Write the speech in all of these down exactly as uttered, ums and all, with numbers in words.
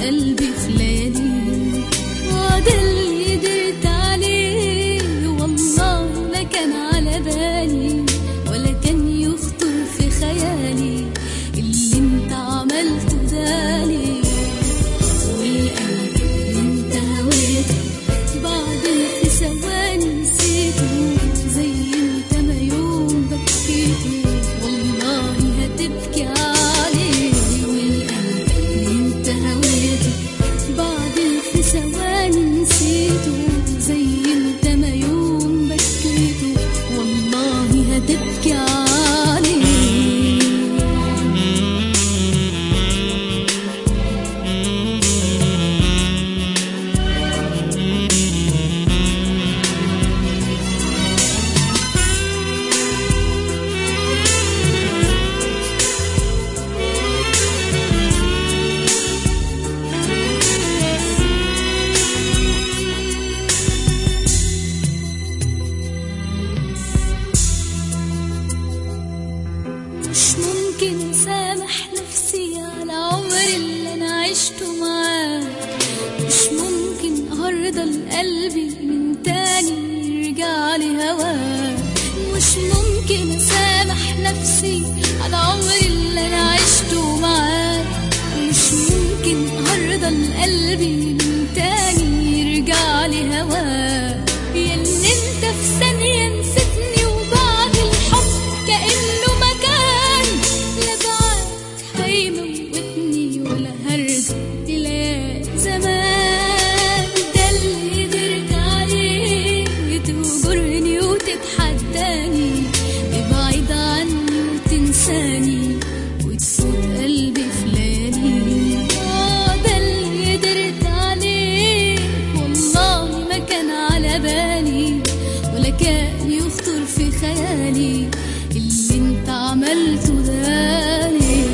قلبي في ليالي، وده اللي قدرت عليه والله لا كان على بالي ولا كان يخطر في خيالي اللي انت عملته دالي. والقلب انت هويته بعدين في ثواني نسيته، زي انت ما يوم بكيته والله هتبكي عليه. والقلب انت هويته بعدين في ثواني نسيته، زي انت ما يوم بكيته والله هتبكي عليه. مش ممكن اسامح نفسي على عمر اللي انا عشته معاك، مش ممكن ارضى لقلبي من تاني يرجع لي هواك، مش ممكن اسامح نفسي على عمر اللي انا عشته معاك، مش ممكن ارضى لقلبي من تاني يرجع لي هواك. يا ان انت في ثانية نسيتني وبعد الحب كأنه مكان، لا بعد هيموتني ولا هرجع إلى زمان. ده اللي قدرت عليه تهجرني وتتحداني، تبعد عني وتنساني وتفوت قلبي في ليالي. اه ده اللي قدرت عليه والله ما كان على بالي ولا كان يخطر في خيالي اللي انت عملته دالي.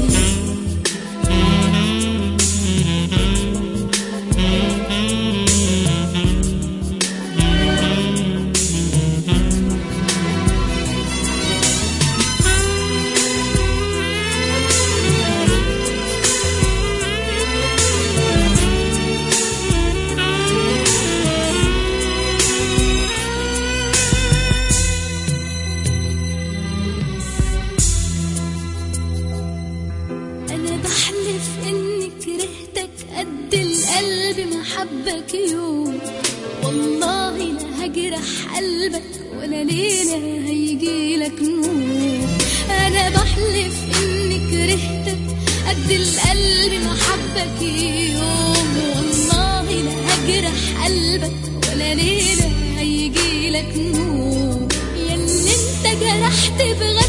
أنا بحلف إني كرهتك قد القلب ما حبك يوم، والله لا هجرح قلبك ولا ليلة هيجيلك نور. أنا بحلف إني كرهتك قد القلب ما حبك يوم، والله لا هجرح قلبك ولا ليلة هيجيلك نور. يا اللي انت جرحت بغير